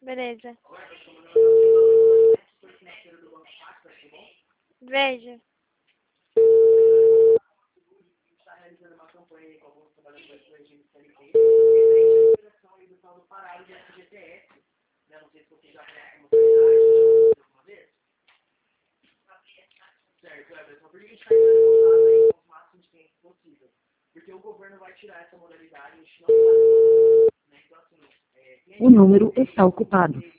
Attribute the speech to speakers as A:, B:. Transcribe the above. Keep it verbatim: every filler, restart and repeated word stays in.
A: Beleza. Veja.
B: Está realizando uma campanha com alguns trabalhadores do regime C L T, referente à liberação aí do tal do parado de F G T S. Né? Não sei se você já conhece como modalidade, alguma vez. Certo, Everton. Por que a gente está entrando em contato aí com o máximo de tempo possível? Porque o governo vai tirar essa modalidade, a gente não sabe. Né? Então, assim, é,
C: O número está ocupado.